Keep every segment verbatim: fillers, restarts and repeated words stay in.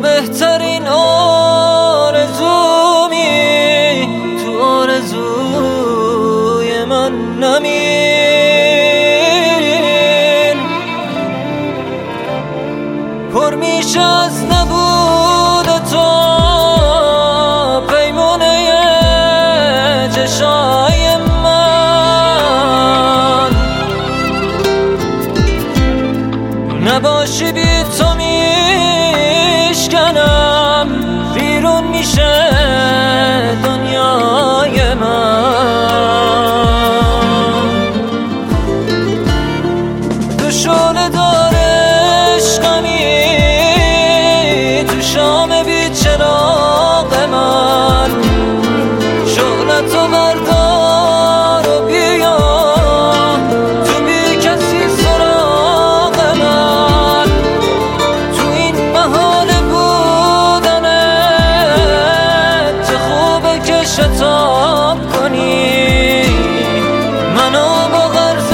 بهترین آرزومی، تو آرزوی من نمیر. پر میشه از نبود تو پیمونه چشای من، نباشی بی تو میشکنم، بیرون میشه دنیای من. تو شعله دار عشقمی، تو شام بی چراغ من، شعلتو بردار و بیا تو بی کسی سراغ من. تو این محال بودنت چه خوبه که شتاب کنی، منو با غرض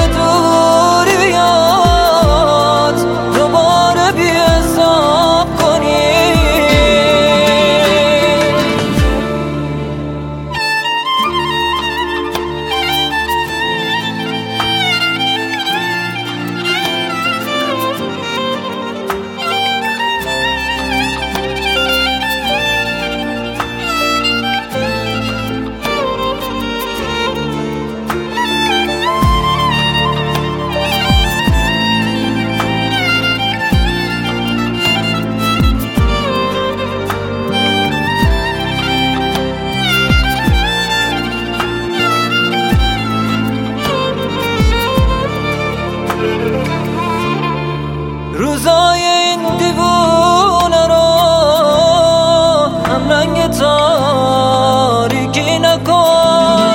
دوریات دوباره بی حساب کنی. روزای این دیوونه رو هم رنگ تاریکی نکن،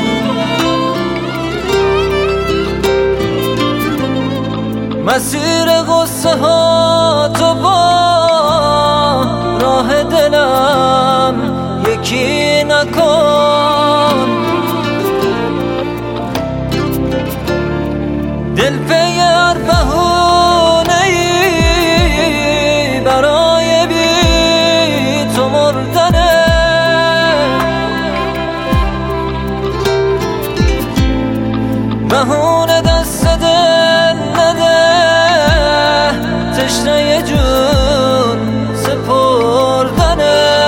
مسیر غصه ها تو با راه دلم یکی نکن. دل پی هر بهونه‌ای برای بی تو مردنه، بهونه دست دل نده، تشنه جون سپردنه.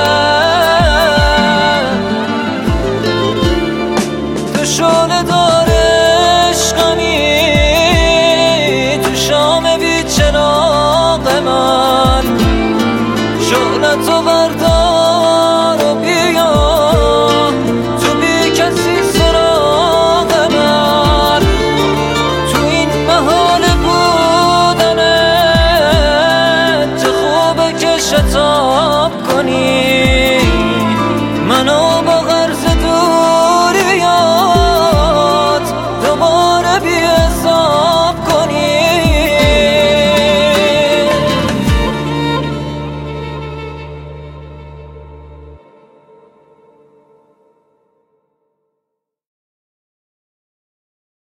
تو شعله دار عشقمی، تو شام بی چراغ من، شعلتو بردار و بیا تو بی کسی سراغ من. تو این محال بودنت چه خوبه که شتاب کنی،